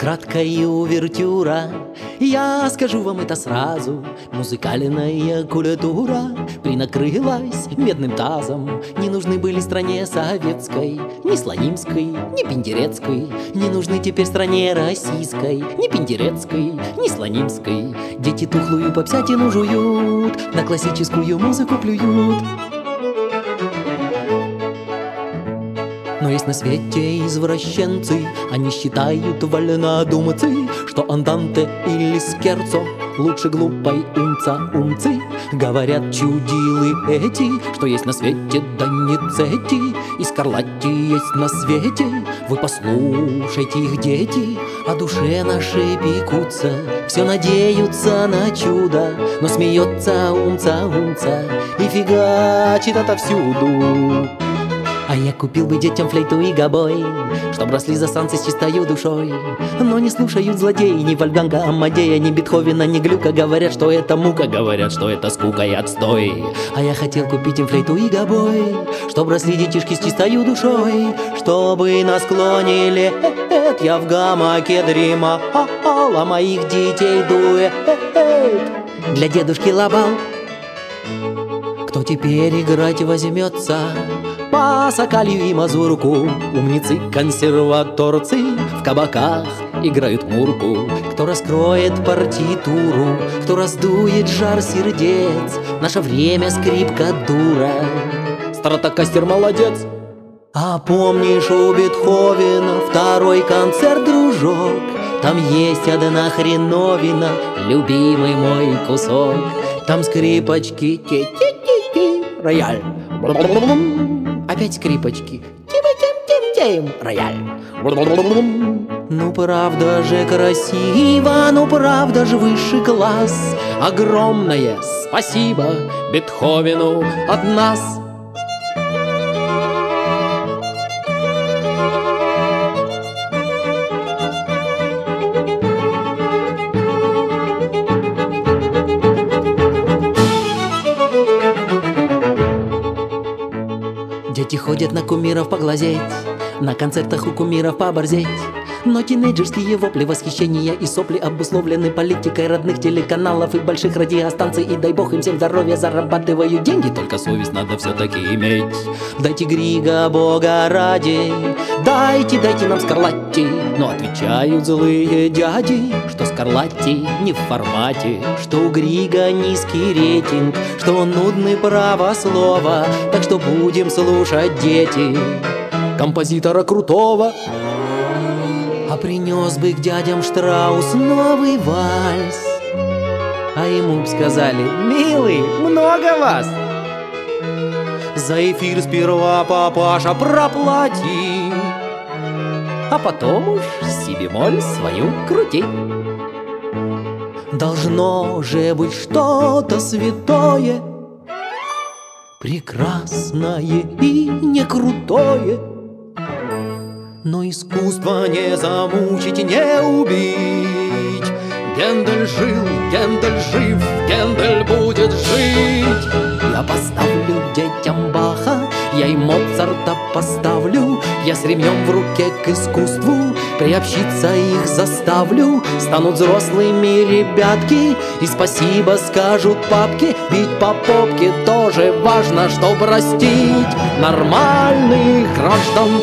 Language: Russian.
краткая увертюра. Я скажу вам это сразу: музыкальная культура принакрылась медным тазом. Не нужны были стране советской ни Слонимской, ни Пендерецкой. Не нужны теперь стране российской ни Пендерецкой, ни Слонимской. Дети тухлую попсятину жуют, на классическую музыку плюют. Но есть на свете извращенцы, они считают вольнодумцы, что анданте или скерцо лучше глупой умца-умцы. Говорят чудилы эти, что есть на свете Доницетти и Скарлатти есть на свете. Вы послушайте их, дети, о душе нашей пекутся, все надеются на чудо, но смеется умца-умца и фигачит отовсюду. А я купил бы детям флейту и гобой, чтоб росли засанцы с чистою душой. Но не слушают злодеи ни Вольфганга Амадея, ни Бетховена, ни Глюка. Говорят, что это мука, говорят, что это скука и отстой. А я хотел купить им флейту и гобой, чтоб росли детишки с чистою душой. Чтобы на склоне лет я в гамаке дремал, а моих детей дуэт для дедушки лобал. Кто теперь играть возьмется по Сокалью и Мазурку? Умницы-консерваторцы в кабаках играют мурку. Кто раскроет партитуру, кто раздует жар сердец? Наше время скрипка дура, стратокастер молодец. А помнишь у Бетховена второй концерт, дружок? Там есть одна хреновина, любимый мой кусок. Там скрипочки, ти-ти-ти-ти, рояль. Опять скрипочки, тим-тим-тим-тим, рояль. Ну правда же красиво, ну правда же высший класс. Огромное спасибо Бетховену от нас. Дети ходят на кумиров поглазеть, на концертах у кумиров поборзеть. Но тинейджерские вопли, восхищения и сопли обусловлены политикой родных телеканалов и больших радиостанций. И дай бог им всем здоровья, зарабатывают деньги, только совесть надо все-таки иметь. Дайте Грига, Бога ради, дайте нам Скарлатти. Но отвечают злые дяди, что Скарлатти не в формате, что у Грига низкий рейтинг, что он нудный, право слово. Так что будем слушать, дети, композитора крутого. А принес бы к дядям Штраус новый вальс, а ему б сказали: милый, много вас. За эфир сперва, папаша, проплати, а потом уж си бемоль свою крути. Должно же быть что-то святое, прекрасное и не крутое. Но искусство не замучить, не убить. Гендель жил, Гендель жив, Гендель будет жить. Я поставлю детям Баха, я и Моцарта поставлю. Я с ремнем в руке к искусству приобщиться их заставлю. Станут взрослыми ребятки и спасибо скажут папке. Бить по попке тоже важно, чтоб растить нормальных граждан.